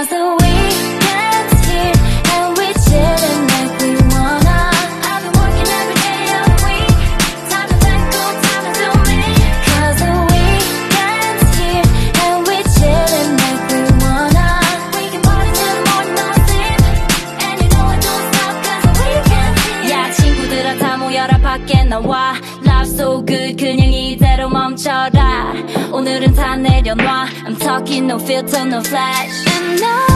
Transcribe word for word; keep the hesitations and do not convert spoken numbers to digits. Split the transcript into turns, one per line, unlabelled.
Cause the weekend's here and we're chillin' like we wanna. I've been working every day of the week. Time to let go, time to do me. Cause the weekend's here and we're chillin' like we wanna. We can party till the morning, no sleep. And you know it don't stop cause the weekend's here. 야 친구들아 다 모여라 밖에 나와. Love so good 그냥 이대로 멈춰라. 오늘은 다 내려놔. I'm talking no filter no flash. And now